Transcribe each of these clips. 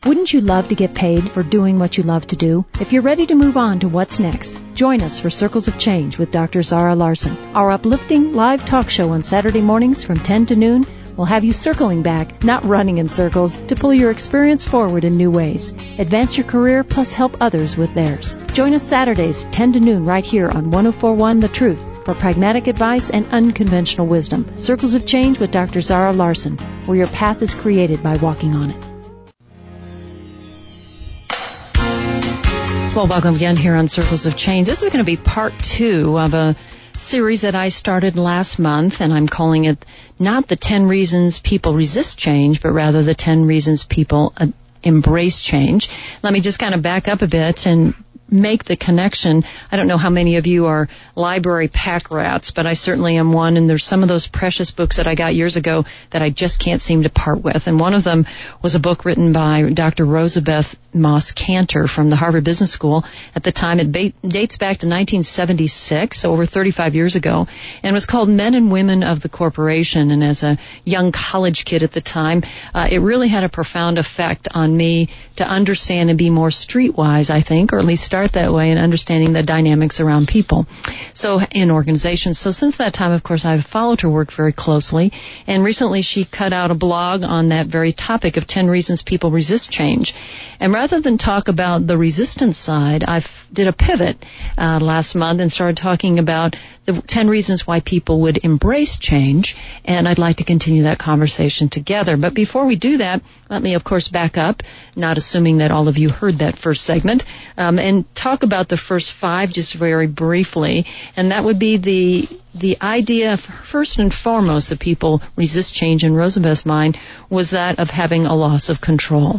Wouldn't you love to get paid for doing what you love to do? If you're ready to move on to what's next, join us for Circles of Change with Dr. Zara Larson. Our uplifting live talk show on Saturday mornings from 10 to noon will have you circling back, not running in circles, to pull your experience forward in new ways. Advance your career plus help others with theirs. Join us Saturdays 10 to noon right here on 104.1 The Truth for pragmatic advice and unconventional wisdom. Circles of Change with Dr. Zara Larson, where your path is created by walking on it. Well, welcome again here on Circles of Change. This is going to be part 2 of a series that I started last month, and I'm calling it not the 10 reasons people resist change, but rather the 10 reasons people embrace change. Let me just kind of back up a bit and make the connection. I don't know how many of you are library pack rats, but I certainly am one, and there's some of those precious books that I got years ago that I just can't seem to part with. And one of them was a book written by Dr. Rosabeth Moss Kanter from the Harvard Business School. At the time, it dates back to 1976, so over 35 years ago, and was called Men and Women of the Corporation. And as a young college kid at the time, it really had a profound effect on me to understand and be more streetwise, I think, or at least start that way in understanding the dynamics around people. So in organizations. So since that time, of course, I've followed her work very closely. And recently she cut out a blog on that very topic of 10 reasons people resist change. And rather than talk about the resistance side, I did a pivot last month and started talking about the 10 reasons why people would embrace change. And I'd like to continue that conversation together. But before we do that, let me, of course, back up, not assuming that all of you heard that first segment, and talk about the first 5 just very briefly. And that would be the idea, first and foremost, that people resist change in Rosabeth's mind was that of having a loss of control.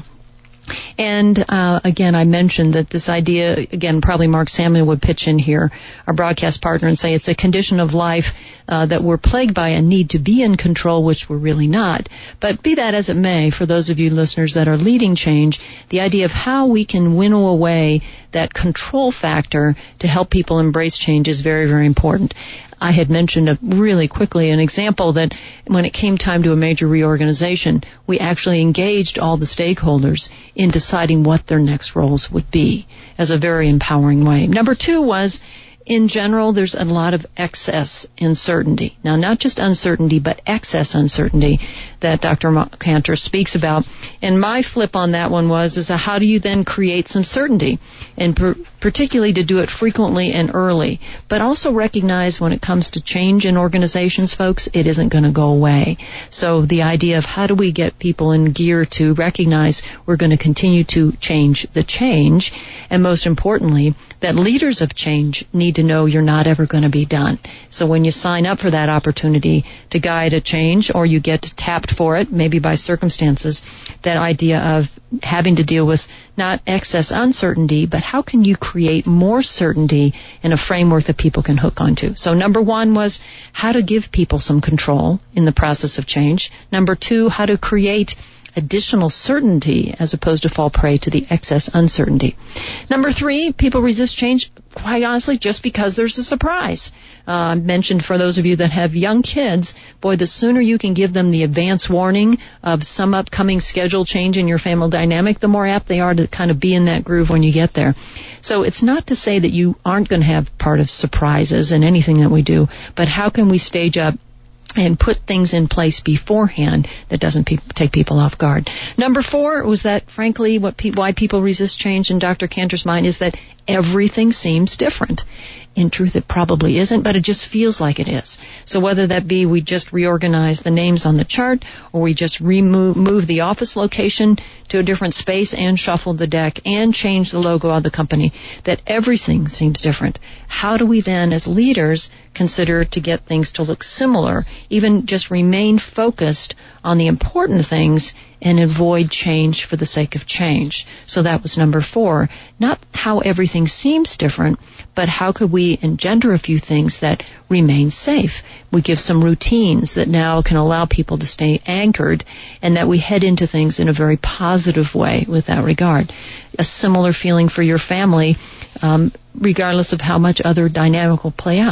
And again, I mentioned that this idea, again, probably Mark Samuel would pitch in here, our broadcast partner, and say it's a condition of life that we're plagued by a need to be in control, which we're really not. But be that as it may, for those of you listeners that are leading change, the idea of how we can winnow away that control factor to help people embrace change is very, very important. I had mentioned really quickly an example that when it came time to a major reorganization, we actually engaged all the stakeholders in deciding what their next roles would be as a very empowering way. Number 2 was, in general, there's a lot of excess uncertainty. Now, not just uncertainty, but excess uncertainty that Dr. Kanter speaks about. And my flip on that one is how do you then create some certainty? And particularly to do it frequently and early. But also recognize when it comes to change in organizations, folks, it isn't going to go away. So the idea of how do we get people in gear to recognize we're going to continue to change the change, and most importantly, that leaders of change need to know you're not ever going to be done. So when you sign up for that opportunity to guide a change, or you get tapped for it, maybe by circumstances, that idea of having to deal with not excess uncertainty, but how can you create more certainty in a framework that people can hook onto. So number 1 was how to give people some control in the process of change. Number 2, how to create additional certainty as opposed to fall prey to the excess uncertainty. Number 3, people resist change, quite honestly, just because there's a surprise. I mentioned for those of you that have young kids, boy, the sooner you can give them the advance warning of some upcoming schedule change in your family dynamic, the more apt they are to kind of be in that groove when you get there. So it's not to say that you aren't going to have part of surprises in anything that we do, but how can we stage up and put things in place beforehand that doesn't take people off guard. Number 4 was that, frankly, why people resist change in Dr. Kanter's mind is that everything seems different. In truth, it probably isn't, but it just feels like it is. So whether that be we just reorganize the names on the chart, or we just move the office location to a different space and shuffle the deck and change the logo of the company, that everything seems different. How do we then, as leaders, consider to get things to look similar, even just remain focused on the important things and avoid change for the sake of change? So that was number 4. Not how everything seems different, but how could we engender a few things that remain safe? We give some routines that now can allow people to stay anchored, and that we head into things in a very positive way with that regard. A similar feeling for your family, regardless of how much other dynamic will play out.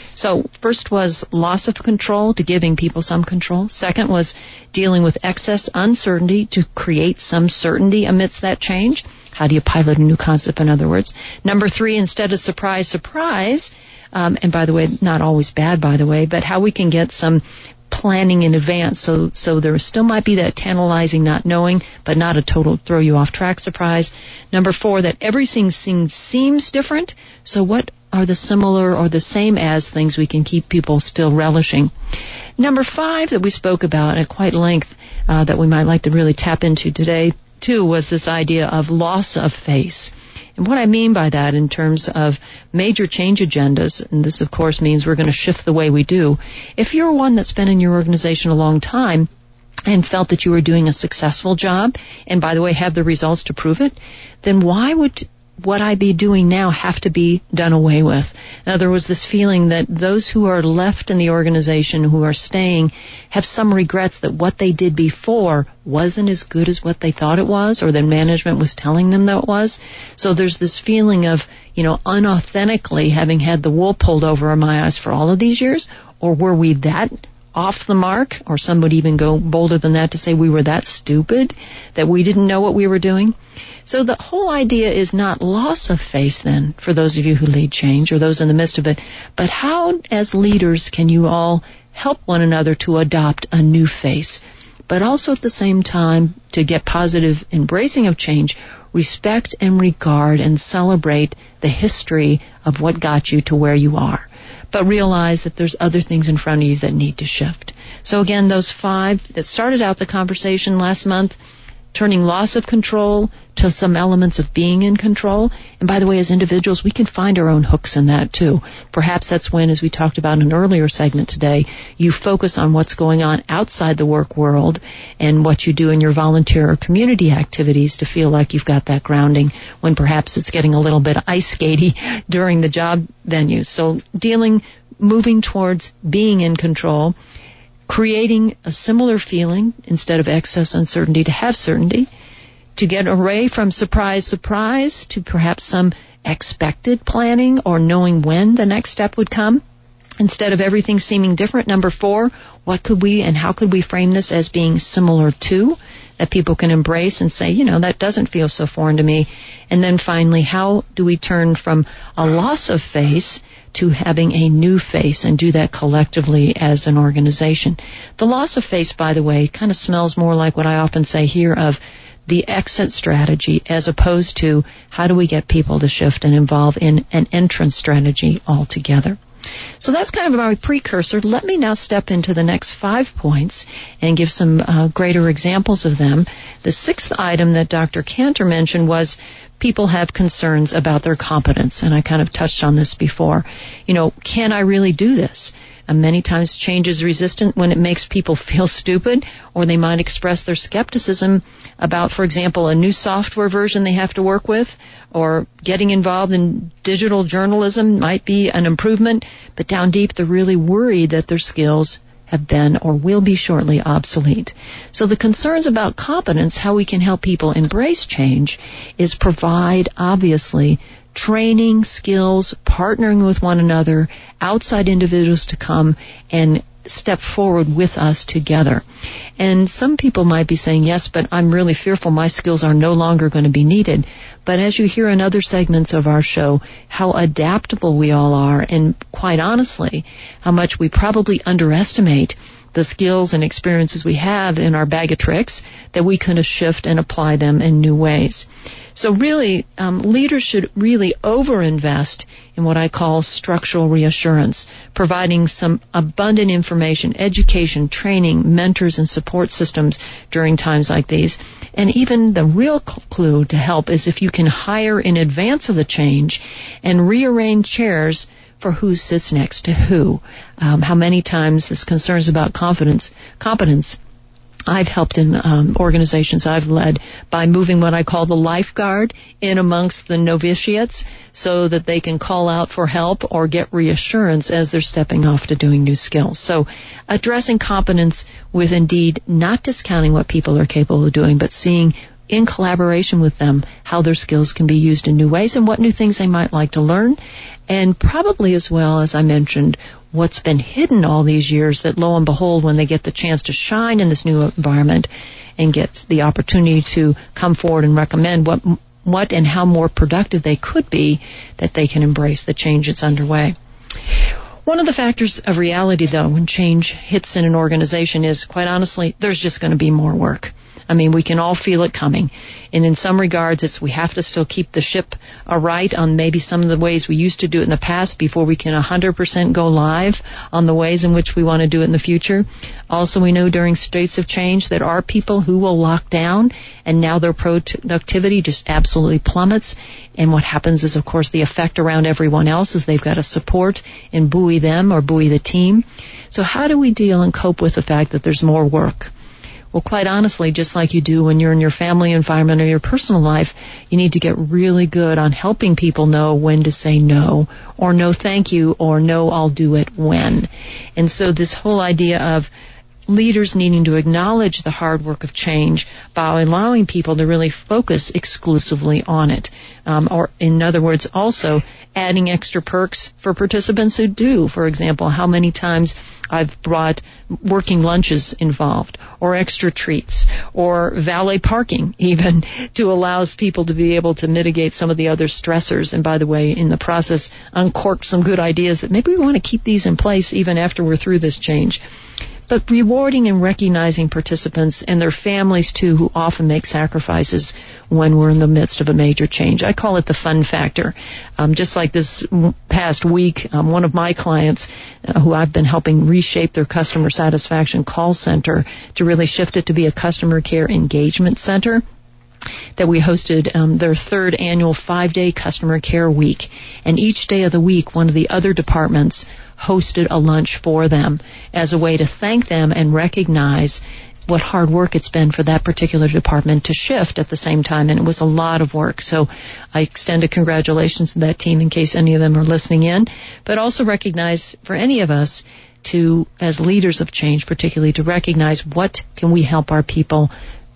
So first was loss of control, to giving people some control. Second was dealing with excess uncertainty to create some certainty amidst that change. How do you pilot a new concept, in other words? Number 3, instead of surprise, and by the way, not always bad, by the way, but how we can get some planning in advance, so there still might be that tantalizing not knowing, but not a total throw you off track surprise. Number 4, that everything seems different, so what are the similar or the same as things we can keep people still relishing? Number 5 that we spoke about at quite length, that we might like to really tap into today too, was this idea of loss of face. And what I mean by that in terms of major change agendas, and this of course means we're going to shift the way we do. If you're one that's been in your organization a long time and felt that you were doing a successful job, and by the way have the results to prove it, then why would what I be doing now have to be done away with? Now, there was this feeling that those who are left in the organization, who are staying, have some regrets that what they did before wasn't as good as what they thought it was, or that management was telling them that it was. So there's this feeling of, unauthentically having had the wool pulled over my eyes for all of these years, or were we that off the mark, or some would even go bolder than that to say we were that stupid that we didn't know what we were doing. So the whole idea is not loss of face then, for those of you who lead change or those in the midst of it, but how as leaders can you all help one another to adopt a new face, but also at the same time to get positive embracing of change, respect and regard and celebrate the history of what got you to where you are, but realize that there's other things in front of you that need to shift. So again, those 5 that started out the conversation last month, turning loss of control to some elements of being in control. And by the way, as individuals, we can find our own hooks in that too. Perhaps that's when, as we talked about in an earlier segment today, you focus on what's going on outside the work world and what you do in your volunteer or community activities to feel like you've got that grounding when perhaps it's getting a little bit ice skatey during the job venue. So moving towards being in control, creating a similar feeling instead of excess uncertainty to have certainty, to get away from surprise to perhaps some expected planning or knowing when the next step would come instead of everything seeming different. Number 4, what could we and how could we frame this as being similar to, that people can embrace and say, that doesn't feel so foreign to me. And then finally, how do we turn from a loss of face to having a new face and do that collectively as an organization? The loss of face, by the way, kind of smells more like what I often say here of the exit strategy as opposed to how do we get people to shift and involve in an entrance strategy altogether. So that's kind of my precursor. Let me now step into the next 5 points and give some greater examples of them. The 6th item that Dr. Cantor mentioned was people have concerns about their competence, and I kind of touched on this before. Can I really do this? And many times change is resistant when it makes people feel stupid, or they might express their skepticism about, for example, a new software version they have to work with, or getting involved in digital journalism might be an improvement, but down deep they're really worried that their skills have been or will be shortly obsolete. So the concerns about competence, how we can help people embrace change, is provide, obviously, training, skills, partnering with one another, outside individuals to come and step forward with us together. And some people might be saying, yes, but I'm really fearful my skills are no longer going to be needed. But as you hear in other segments of our show, how adaptable we all are, and quite honestly, how much we probably underestimate the skills and experiences we have in our bag of tricks, that we can shift and apply them in new ways. So really, leaders should really overinvest in what I call structural reassurance, providing some abundant information, education, training, mentors, and support systems during times like these. And even the real clue to help is if you can hire in advance of the change and rearrange chairs for who sits next to who. How many times this concerns about competence I've helped in organizations I've led by moving what I call the lifeguard in amongst the novitiates so that they can call out for help or get reassurance as they're stepping off to doing new skills. So addressing competence with indeed not discounting what people are capable of doing, but seeing in collaboration with them how their skills can be used in new ways and what new things they might like to learn. And probably as well, as I mentioned, what's been hidden all these years that lo and behold, when they get the chance to shine in this new environment and get the opportunity to come forward and recommend what and how more productive they could be, that they can embrace the change that's underway. One of the factors of reality, though, when change hits in an organization is, quite honestly, there's just going to be more work. I mean, we can all feel it coming. And in some regards, we have to still keep the ship aright on maybe some of the ways we used to do it in the past before we can 100% go live on the ways in which we want to do it in the future. Also, we know during states of change there are people who will lock down, and now their productivity just absolutely plummets. And what happens is, of course, the effect around everyone else is they've got to support and buoy them or buoy the team. So how do we deal and cope with the fact that there's more work? Well, quite honestly, just like you do when you're in your family environment or your personal life, you need to get really good on helping people know when to say no, or no thank you, or no I'll do it when. And so this whole idea of leaders needing to acknowledge the hard work of change by allowing people to really focus exclusively on it. Or in other words, also adding extra perks for participants who do. For example, how many times I've brought working lunches involved, or extra treats, or valet parking even, to allow people to be able to mitigate some of the other stressors. And by the way, in the process, uncork some good ideas that maybe we want to keep these in place even after we're through this change. But rewarding and recognizing participants and their families, too, who often make sacrifices when we're in the midst of a major change. I call it the fun factor. Just like this past week, one of my clients, who I've been helping reshape their customer satisfaction call center to really shift it to be a customer care engagement center, that we hosted their third annual 5-day customer care week. And each day of the week, one of the other departments hosted a lunch for them as a way to thank them and recognize what hard work it's been for that particular department to shift at the same time. And it was a lot of work. So I extend a congratulations to that team in case any of them are listening in, but also recognize for any of us to, as leaders of change particularly, to recognize what can we help our people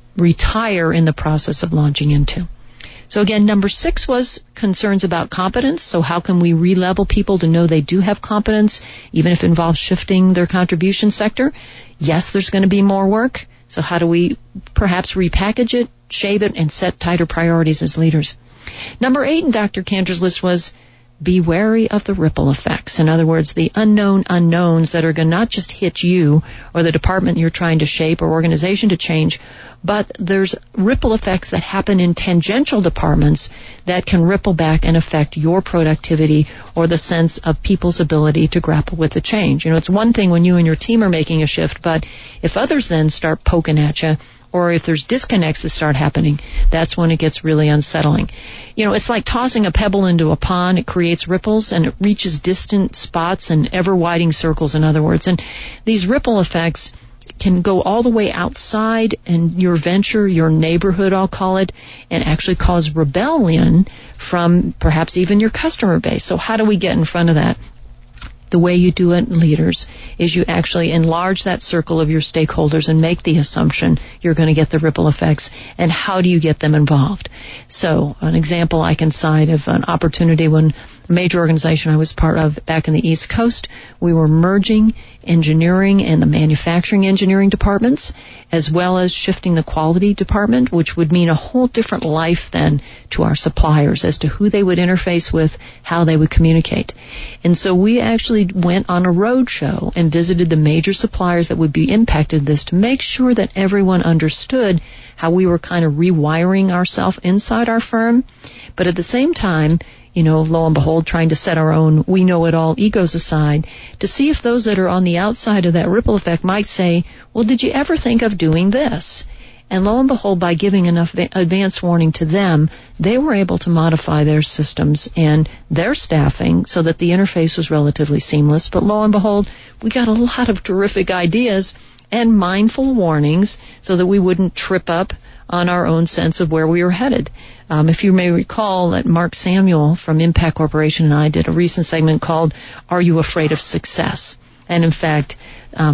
retire in the process of launching into. So again, number 6 was concerns about competence. So how can we re-level people to know they do have competence, even if it involves shifting their contribution sector? Yes, there's going to be more work. So how do we perhaps repackage it, shave it, and set tighter priorities as leaders? Number 8 in Dr. Cantor's list was be wary of the ripple effects. In other words, the unknown unknowns that are going to not just hit you or the department you're trying to shape or organization to change, but there's ripple effects that happen in tangential departments that can ripple back and affect your productivity or the sense of people's ability to grapple with the change. You know, it's one thing when you and your team are making a shift, but if others then start poking at you, or if there's disconnects that start happening, that's when it gets really unsettling. You know, it's like tossing a pebble into a pond. It creates ripples, and it reaches distant spots and ever-widening circles, in other words. And these ripple effects can go all the way outside in your venture, your neighborhood, I'll call it, and actually cause rebellion from perhaps even your customer base. So how do we get in front of that? The way you do it, leaders, is you actually enlarge that circle of your stakeholders and make the assumption you're going to get the ripple effects. And how do you get them involved? So an example I can cite of an opportunity when a major organization I was part of back in the East Coast, we were merging engineering and the manufacturing engineering departments, as well as shifting the quality department, which would mean a whole different life then to our suppliers as to who they would interface with, how they would communicate. And so we actually went on a road show and visited the major suppliers that would be impacted this to make sure that everyone understood how we were kind of rewiring ourselves inside our firm. But at the same time, you know, lo and behold, trying to set our own we-know-it-all egos aside to see if those that are on the outside of that ripple effect might say, well, did you ever think of doing this? And lo and behold, by giving enough advance warning to them, they were able to modify their systems and their staffing so that the interface was relatively seamless. But lo and behold, we got a lot of terrific ideas and mindful warnings so that we wouldn't trip up on our own sense of where we were headed. If you may recall that Mark Samuel from Impact Corporation and I did a recent segment called Are You Afraid of Success? And in fact,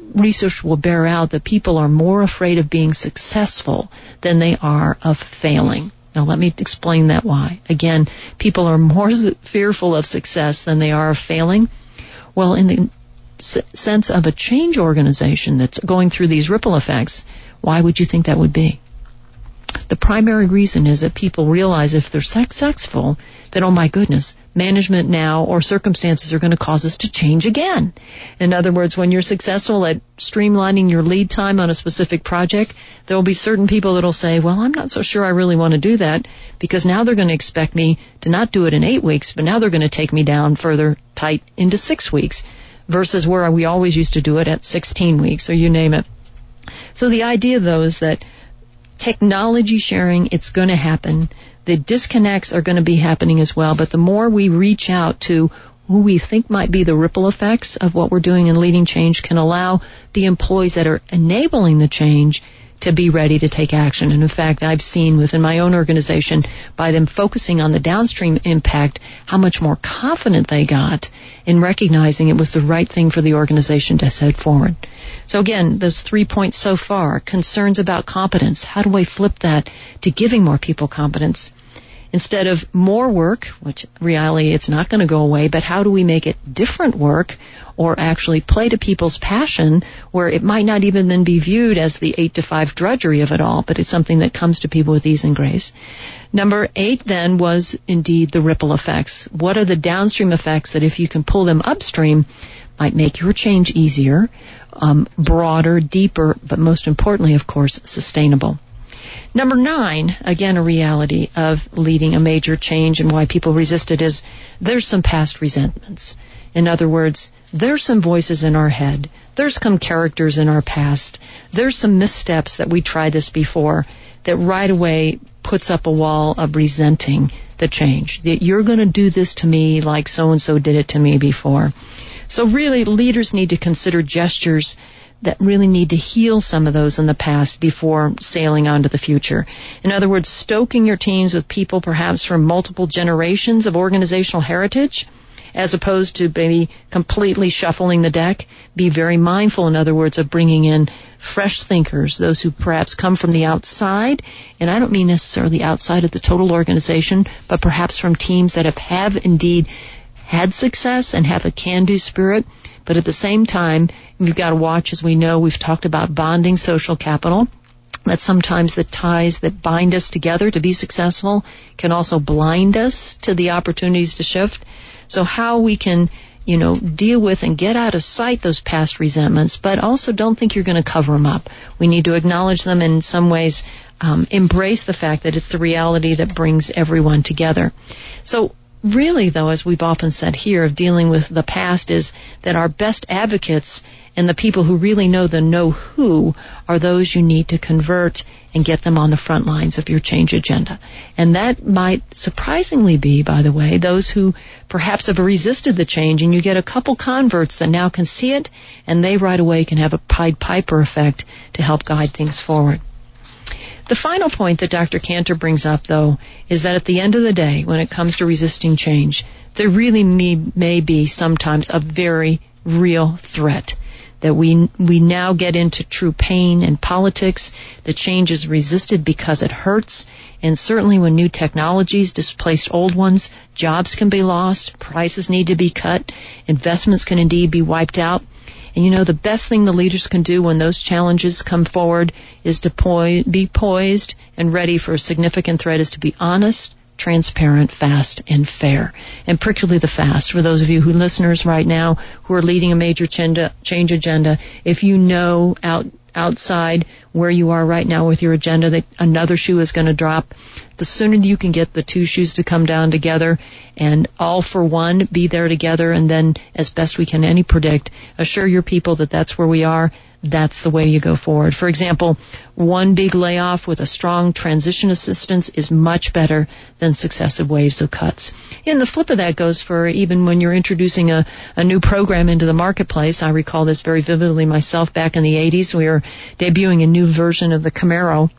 research will bear out that people are more afraid of being successful than they are of failing. Now, let me explain that why. Again, people are more fearful of success than they are of failing. Well, in the sense of a change organization that's going through these ripple effects, why would you think that would be? The primary reason is that people realize if they're successful, that, oh my goodness, management now or circumstances are going to cause us to change again. In other words, when you're successful at streamlining your lead time on a specific project, there will be certain people that will say, well, I'm not so sure I really want to do that, because now they're going to expect me to not do it in 8 weeks, but now they're going to take me down further tight into 6 weeks, versus where we always used to do it at 16 weeks, or you name it. So the idea, though, is that technology sharing, it's going to happen. The disconnects are going to be happening as well, but the more we reach out to who we think might be the ripple effects of what we're doing in leading change can allow the employees that are enabling the change to be ready to take action. And in fact, I've seen within my own organization, by them focusing on the downstream impact, how much more confident they got in recognizing it was the right thing for the organization to head forward. So again, those 3 points so far: concerns about competence. How do I flip that to giving more people competence? Instead of more work, which reality it's not going to go away, but how do we make it different work, or actually play to people's passion, where it might not even then be viewed as the 8 to 5 drudgery of it all, but it's something that comes to people with ease and grace. Number 8 then was indeed the ripple effects. What are the downstream effects that, if you can pull them upstream, might make your change easier, broader, deeper, but most importantly, of course, sustainable. Number 9, again, a reality of leading a major change and why people resist it, is there's some past resentments. In other words, there's some voices in our head. There's some characters in our past. There's some missteps that we tried this before that right away puts up a wall of resenting the change. That you're going to do this to me like so-and-so did it to me before. So really, leaders need to consider gestures that really need to heal some of those in the past before sailing on to the future. In other words, stoking your teams with people perhaps from multiple generations of organizational heritage, as opposed to maybe completely shuffling the deck. Be very mindful, in other words, of bringing in fresh thinkers, those who perhaps come from the outside, and I don't mean necessarily outside of the total organization, but perhaps from teams that have indeed had success and have a can-do spirit. But at the same time, we've got to watch, as we know, we've talked about bonding social capital, that sometimes the ties that bind us together to be successful can also blind us to the opportunities to shift. So how we can, deal with and get out of sight those past resentments, but also don't think you're going to cover them up. We need to acknowledge them and in some ways embrace the fact that it's the reality that brings everyone together. So really, though, as we've often said here, of dealing with the past, is that our best advocates and the people who really know the know-who are those you need to convert and get them on the front lines of your change agenda. And that might surprisingly be, by the way, those who perhaps have resisted the change, and you get a couple converts that now can see it, and they right away can have a Pied Piper effect to help guide things forward. The final point that Dr. Cantor brings up, though, is that at the end of the day, when it comes to resisting change, there really may be sometimes a very real threat that we now get into true pain and politics. The change is resisted because it hurts, and certainly when new technologies displace old ones, jobs can be lost, prices need to be cut, investments can indeed be wiped out. And the best thing the leaders can do when those challenges come forward is to be poised and ready for a significant threat, is to be honest, transparent, fast, and fair. And particularly the fast. For those of you listeners right now who are leading a major change agenda, if you know outside where you are right now with your agenda that another shoe is going to drop, the sooner you can get the two shoes to come down together and all for one be there together, and then as best we can predict, assure your people that that's where we are, that's the way you go forward. For example, one big layoff with a strong transition assistance is much better than successive waves of cuts. And the flip of that goes for even when you're introducing a new program into the marketplace. I recall this very vividly myself back in the 80s. We were debuting a new version of the Camaro,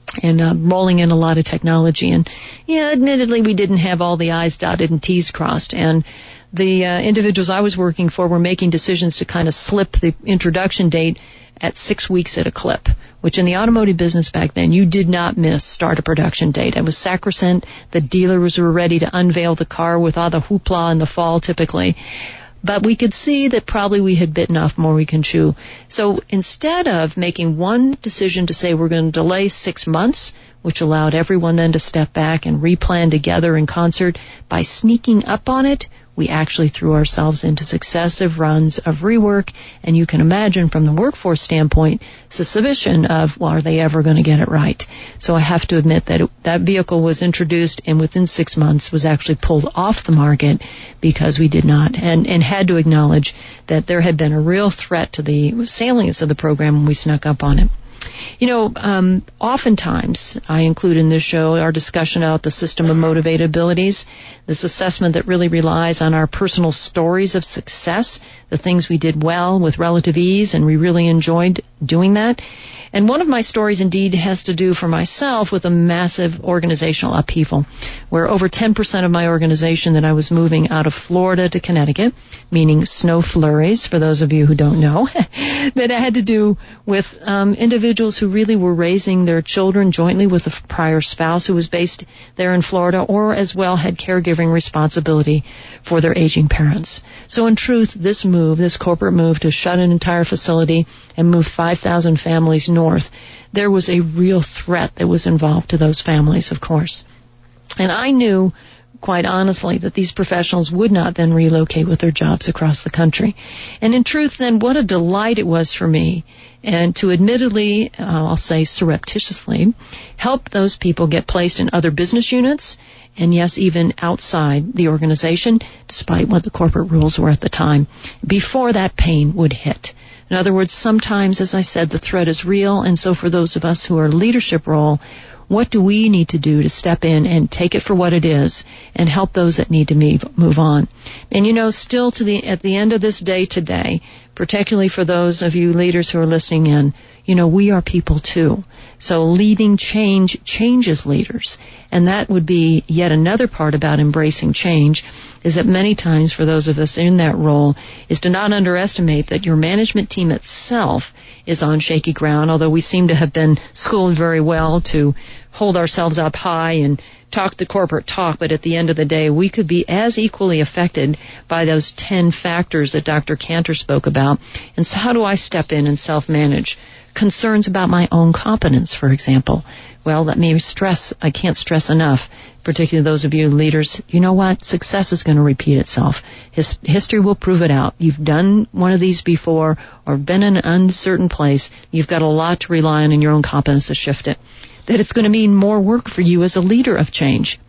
and rolling in a lot of technology. And, yeah, admittedly, we didn't have all the I's dotted and T's crossed. And the individuals I was working for were making decisions to kind of slip the introduction date at 6 weeks at a clip, which in the automotive business back then, you did not miss start a production date. It was sacrosanct. The dealers were ready to unveil the car with all the hoopla in the fall typically. But we could see that probably we had bitten off more we can chew. So instead of making one decision to say we're going to delay 6 months, which allowed everyone then to step back and replan together in concert, by sneaking up on it, we actually threw ourselves into successive runs of rework, and you can imagine from the workforce standpoint, suspicion of, well, are they ever going to get it right? So I have to admit that that vehicle was introduced and within 6 months was actually pulled off the market because we did not, and had to acknowledge that there had been a real threat to the salience of the program when we snuck up on it. You know, oftentimes I include in this show our discussion about the system of motivated abilities, this assessment that really relies on our personal stories of success, the things we did well with relative ease, and we really enjoyed doing that. And one of my stories indeed has to do for myself with a massive organizational upheaval, where over 10% of my organization that I was moving out of Florida to Connecticut, meaning snow flurries, for those of you who don't know, that had to do with individuals who really were raising their children jointly with a prior spouse who was based there in Florida, or as well had caregiving responsibility for their aging parents. So in truth, this corporate move to shut an entire facility and move 5,000 families north, there was a real threat that was involved to those families, of course. And I knew, quite honestly, that these professionals would not then relocate with their jobs across the country. And in truth, then, what a delight it was for me, and to admittedly, I'll say surreptitiously, help those people get placed in other business units, and yes, even outside the organization, despite what the corporate rules were at the time, before that pain would hit. In other words, sometimes, as I said, the threat is real, and so for those of us who are leadership role, what do we need to do to step in and take it for what it is and help those that need to move on? And you know, still at the end of this day today, particularly for those of you leaders who are listening in, you know, we are people too. So leading change changes leaders. And that would be yet another part about embracing change, is that many times for those of us in that role is to not underestimate that your management team itself is on shaky ground, although we seem to have been schooled very well to hold ourselves up high and talk the corporate talk, but at the end of the day, we could be as equally affected by those 10 factors that Dr. Cantor spoke about. And so how do I step in and self-manage? Concerns about my own competence, for example. Well, let me stress, I can't stress enough, particularly those of you leaders, you know what? Success is going to repeat itself. History will prove it out. You've done one of these before or been in an uncertain place. You've got a lot to rely on in your own competence to shift it. That it's going to mean more work for you as a leader of change.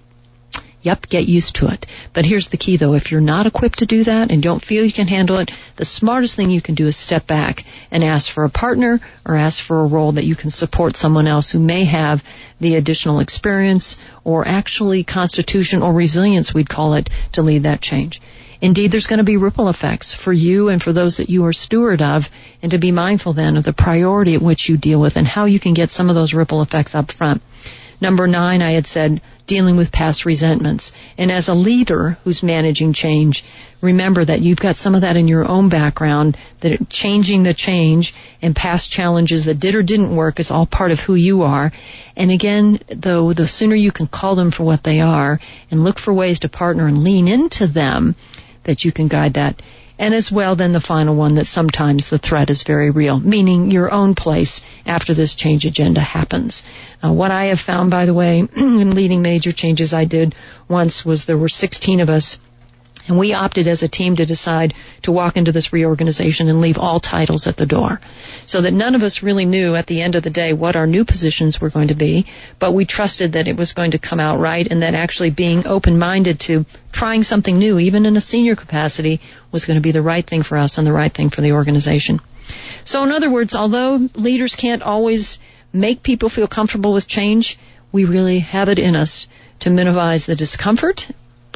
Yep, get used to it. But here's the key, though. If you're not equipped to do that and don't feel you can handle it, the smartest thing you can do is step back and ask for a partner or ask for a role that you can support someone else who may have the additional experience or actually constitution or resilience, we'd call it, to lead that change. Indeed, there's going to be ripple effects for you and for those that you are steward of, and to be mindful then of the priority at which you deal with and how you can get some of those ripple effects up front. Number 9, I had said, dealing with past resentments. And as a leader who's managing change, remember that you've got some of that in your own background, that changing the change and past challenges that did or didn't work is all part of who you are. And again, though, the sooner you can call them for what they are and look for ways to partner and lean into them, that you can guide that. And as well, then the final one, that sometimes the threat is very real, meaning your own place after this change agenda happens. What I have found, by the way, in leading major changes I did once was there were 16 of us, and we opted as a team to decide to walk into this reorganization and leave all titles at the door, so that none of us really knew at the end of the day what our new positions were going to be, but we trusted that it was going to come out right, and that actually being open-minded to trying something new, even in a senior capacity, was going to be the right thing for us and the right thing for the organization. So in other words, although leaders can't always make people feel comfortable with change, we really have it in us to minimize the discomfort,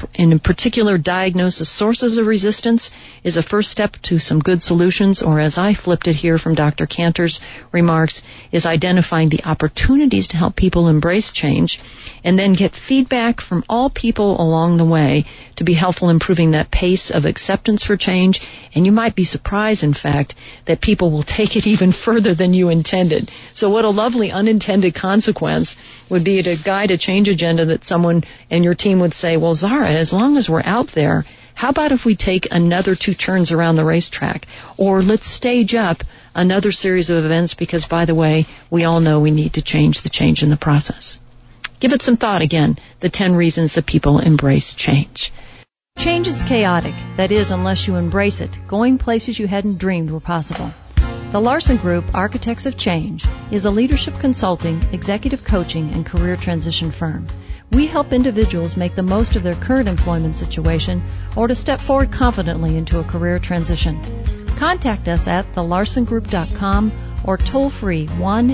in particular diagnose the sources of resistance is a first step to some good solutions, or as I flipped it here from Dr. Cantor's remarks, is identifying the opportunities to help people embrace change and then get feedback from all people along the way to be helpful in improving that pace of acceptance for change. And you might be surprised, in fact, that people will take it even further than you intended. So what a lovely unintended consequence would be to guide a change agenda that someone and your team would say, well, Zara, as long as we're out there, how about if we take another 2 turns around the racetrack? Or let's stage up another series of events because, by the way, we all know we need to change in the process. Give it some thought again, the 10 reasons that people embrace change. Change is chaotic. That is, unless you embrace it, going places you hadn't dreamed were possible. The Larson Group, Architects of Change, is a leadership consulting, executive coaching, and career transition firm. We help individuals make the most of their current employment situation or to step forward confidently into a career transition. Contact us at thelarsongroup.com or toll free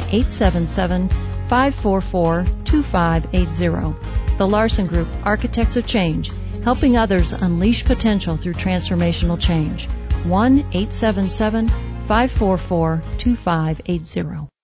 1-877-544-2580. The Larson Group, Architects of Change, helping others unleash potential through transformational change. 1-877-544-2580.